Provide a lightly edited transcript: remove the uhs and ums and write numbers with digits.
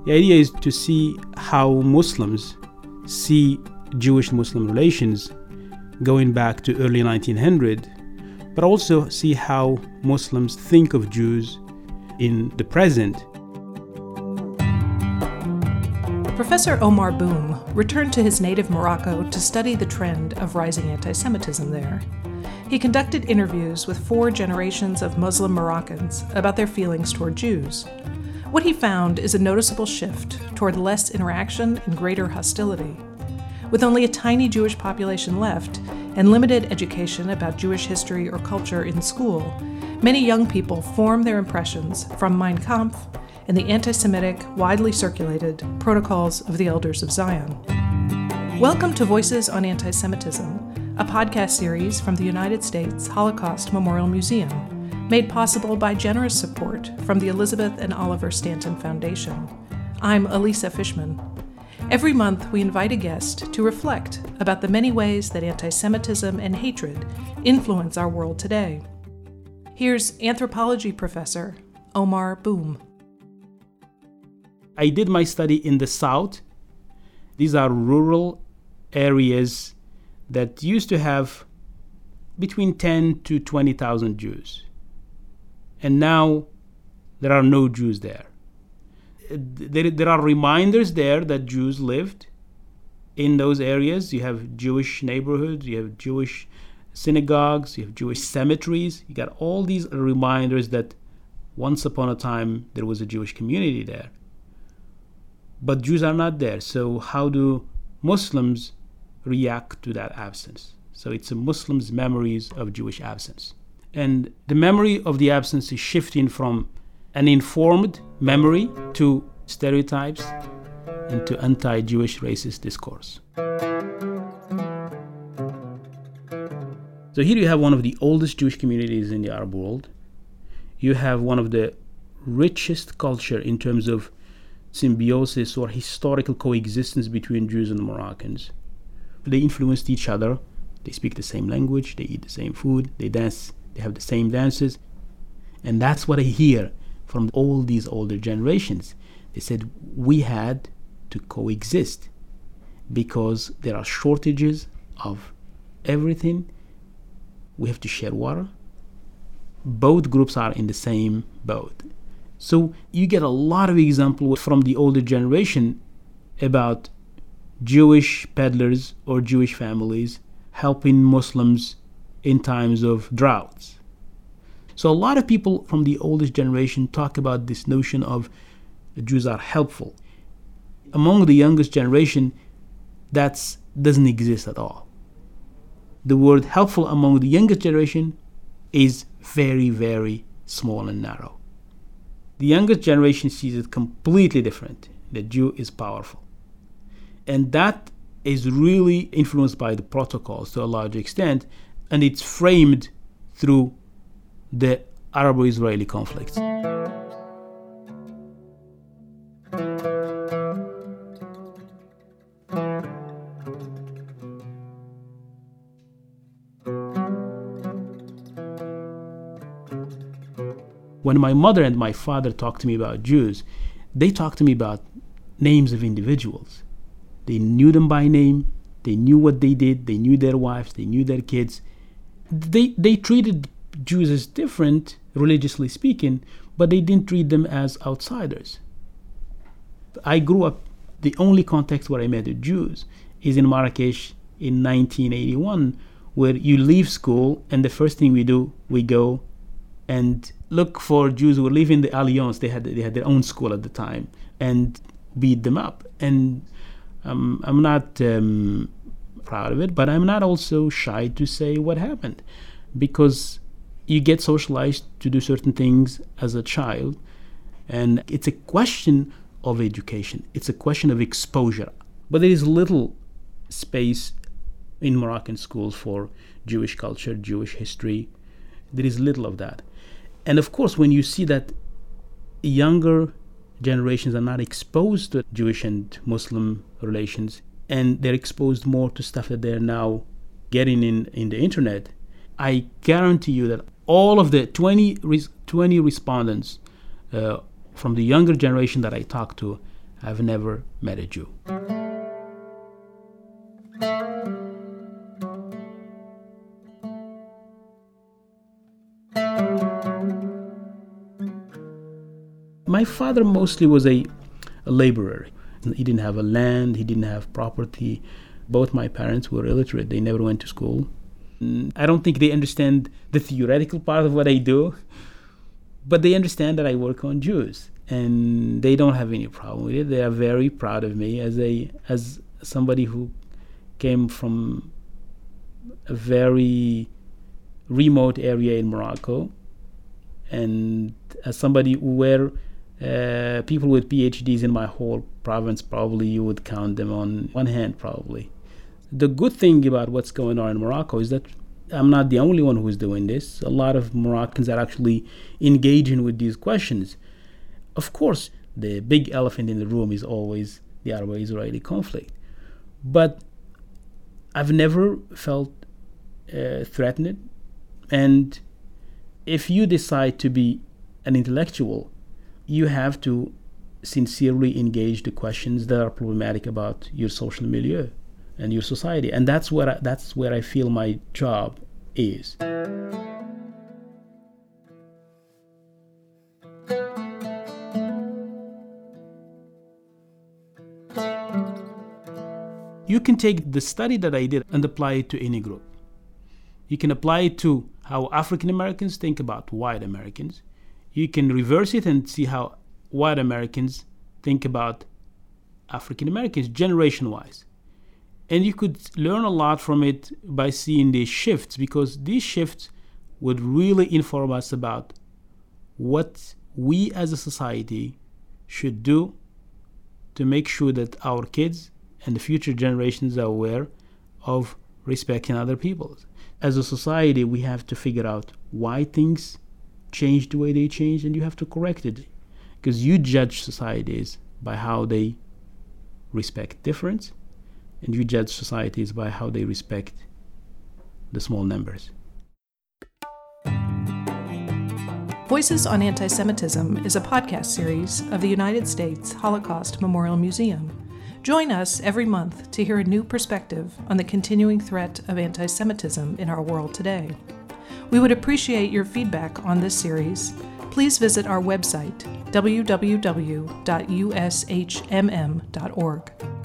The idea is to see how Muslims see Jewish-Muslim relations going back to early 1900, but also see how Muslims think of Jews in the present. Professor Omar Boum returned to his native Morocco to study the trend of rising anti-Semitism there. He conducted interviews with 4 generations of Muslim Moroccans about their feelings toward Jews. What he found is a noticeable shift toward less interaction and greater hostility. With only a tiny Jewish population left and limited education about Jewish history or culture in school, many young people form their impressions from Mein Kampf and the anti-Semitic, widely circulated Protocols of the Elders of Zion. Welcome to Voices on Anti-Semitism, a podcast series from the United States Holocaust Memorial Museum, made possible by generous support from the Elizabeth and Oliver Stanton Foundation. I'm Elisa Fishman. Every month, we invite a guest to reflect about the many ways that anti-Semitism and hatred influence our world today. Here's anthropology professor Omar Boum. I did my study in the South. These are rural areas that used to have between 10 to 20,000 Jews. And now there are no Jews there. There are reminders there that Jews lived in those areas. You have Jewish neighborhoods, you have Jewish synagogues, you have Jewish cemeteries. You got all these reminders that once upon a time there was a Jewish community there. But Jews are not there. So how do Muslims react to that absence? So it's a Muslim's memories of Jewish absence. And the memory of the absence is shifting from an informed memory to stereotypes and to anti-Jewish racist discourse. So here you have one of the oldest Jewish communities in the Arab world. You have one of the richest culture in terms of symbiosis or historical coexistence between Jews and Moroccans. They influenced each other. They speak the same language. They eat the same food. They dance. They have the same dances. And that's what I hear from all these older generations. They said we had to coexist because there are shortages of everything. We have to share water. Both groups are in the same boat. So you get a lot of examples from the older generation about Jewish peddlers or Jewish families helping Muslims in times of droughts. So a lot of people from the oldest generation talk about this notion of the Jews are helpful. Among the youngest generation, that doesn't exist at all. The word helpful among the youngest generation is very, very small and narrow. The youngest generation sees it completely different. The Jew is powerful. And that is really influenced by the protocols to a large extent, and it's framed through the Arabo-Israeli conflicts. When my mother and my father talked to me about Jews, they talked to me about names of individuals. They knew them by name. They knew what they did. They knew their wives. They knew their kids. They treated Jews as different, religiously speaking, but they didn't treat them as outsiders. I grew up, the only context where I met the Jews is in Marrakesh in 1981, where you leave school and the first thing we do, we go and look for Jews who were living in the Alliance. They had their own school at the time, and beat them up. And I'm not proud of it, but I'm not also shy to say what happened, because you get socialized to do certain things as a child, and it's a question of education. It's a question of exposure. But there is little space in Moroccan schools for Jewish culture, Jewish history. There is little of that. And of course, when you see that younger generations are not exposed to Jewish and Muslim relations, and they're exposed more to stuff that they're now getting in the internet, I guarantee you that all of the 20 respondents from the younger generation that I talked to I've never met a Jew. My father mostly was a laborer. He didn't have a land, he didn't have property. Both my parents were illiterate. They never went to school. I don't think they understand the theoretical part of what I do, but they understand that I work on Jews, and they don't have any problem with it. They are very proud of me as somebody who came from a very remote area in Morocco, and as somebody where people with PhDs in my whole province, probably you would count them on one hand, probably. The good thing about what's going on in Morocco is that I'm not the only one who's doing this. A lot of Moroccans are actually engaging with these questions. Of course, the big elephant in the room is always the Arabo-Israeli conflict. But I've never felt threatened. And if you decide to be an intellectual, you have to sincerely engage the questions that are problematic about your social milieu and your society. And that's where I feel my job is. You can take the study that I did and apply it to any group. You can apply it to how African Americans think about white Americans. You can reverse it and see how white Americans think about African Americans, generation-wise. And you could learn a lot from it by seeing these shifts, because these shifts would really inform us about what we as a society should do to make sure that our kids and the future generations are aware of respecting other people. As a society, we have to figure out why things change the way they change, and you have to correct it. Because you judge societies by how they respect difference, and you judge societies by how they respect the small numbers. Voices on Anti-Semitism is a podcast series of the United States Holocaust Memorial Museum. Join us every month to hear a new perspective on the continuing threat of anti-Semitism in our world today. We would appreciate your feedback on this series. Please visit our website, www.ushmm.org.